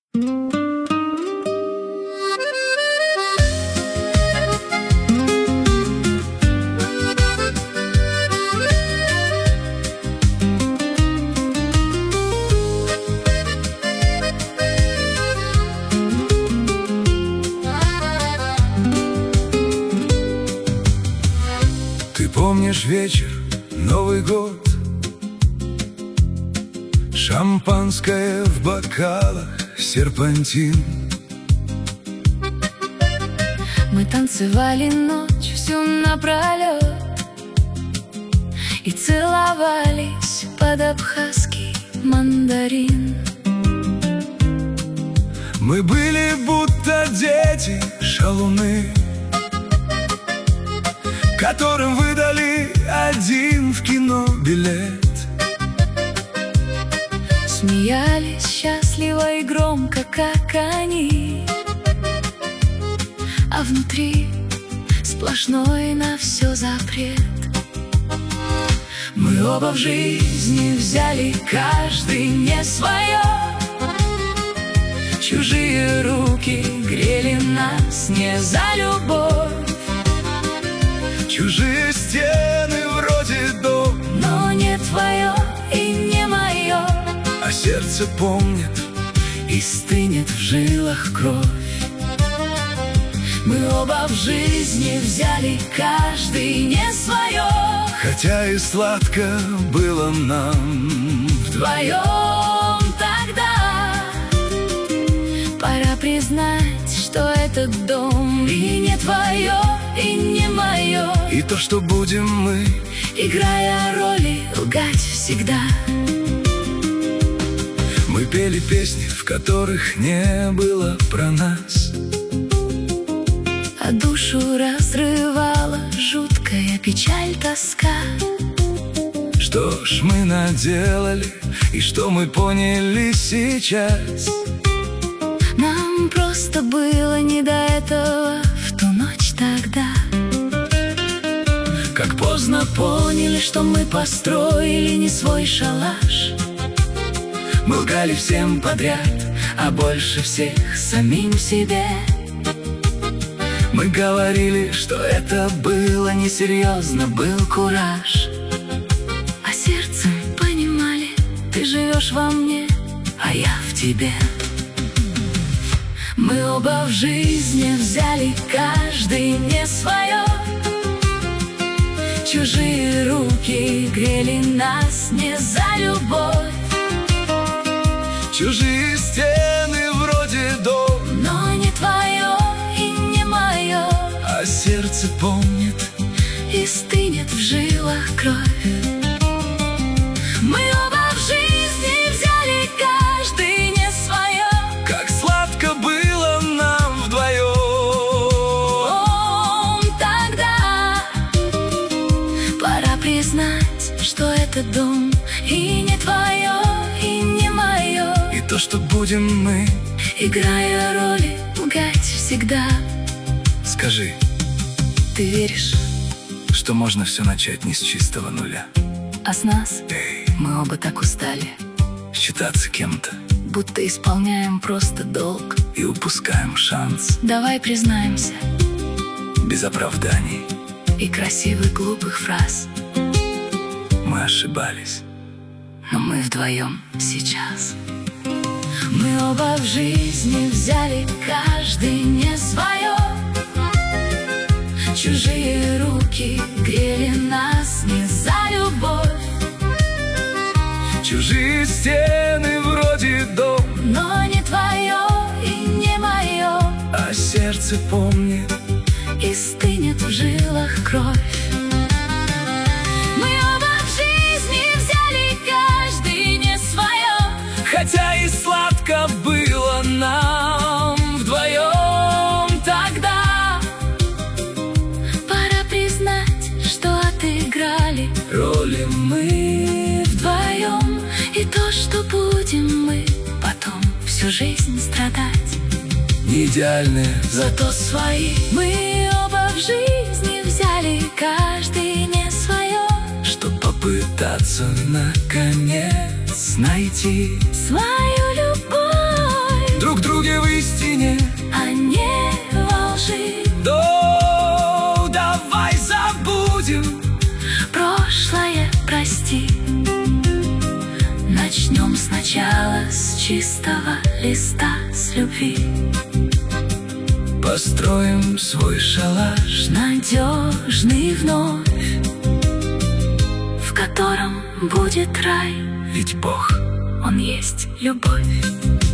Ты помнишь вечер, Новый год, шампанское в бокалах, серпантин. Мы танцевали ночь всю напролет и целовались под абхазский мандарин. Мы были будто дети, шалуны, которым выдали один в кино билет. Смеялись счастливо и громко, как они, а внутри сплошной на все запрет. Мы оба в жизни взяли каждый не свое. Чужие руки грели нас не за любовь. Чужие стены вроде дом, но не твое и не мое. а сердце помнит И стынет в жилах кровь. Мы оба в жизни взяли каждый не свое. хотя и сладко было нам Вдвоем тогда пора признать, что этот дом и не твое, и не мое. И то, что будем мы, Играя роли, лгать всегда. мы пели песни, в которых не было про нас. А душу разрывала жуткая печаль, тоска. Что ж мы наделали, и что мы поняли сейчас? Нам просто было не до этого в ту ночь тогда. Как Поздно поняли, что мы построили не свой шалаш. мы лгали всем подряд, А больше всех самим себе. мы говорили, что это было Несерьезно был кураж. А сердцем понимали, ты живешь во мне, а я в тебе. Мы оба в жизни взяли каждый не свое. Чужие руки грели нас не за любовь. чужие стены вроде дом, Но не твое и не мое. а сердце помнит И стынет в жилах кровь. Мы оба в жизни взяли каждый не свое. как сладко было нам вдвоем. Тогда пора признать, что этот дом и не твое, и не мое. И то, что будем мы, Играя роли, лгать всегда. скажи, Ты веришь, что можно все начать не с чистого нуля. а с нас Эй, мы оба так устали, считаться кем-то будто исполняем просто долг. и упускаем шанс Давай признаемся, без оправданий. и красивых глупых фраз. Мы ошибались. Но мы вдвоем сейчас. Мы оба в жизни взяли каждый не свое. Чужие руки грели нас не за любовь. Чужие стены вроде дом, Но не твое и не мое. а сердце помнит И стынет в жилах кровь. Мы оба в жизни взяли каждый не свое. хотя и сладко было нам вдвоем тогда. Пора признать, что отыграли Роли мы вдвоем. И то, что будем мы потом всю жизнь страдать. не идеальные, Зато свои. Мы оба в жизни взяли каждый не свое. чтоб попытаться наконец найти Свою любовь. друг друга. чистого листа с любви. Построим свой шалаш Надежный вновь, в котором будет рай, ведь Бог Он есть любовь.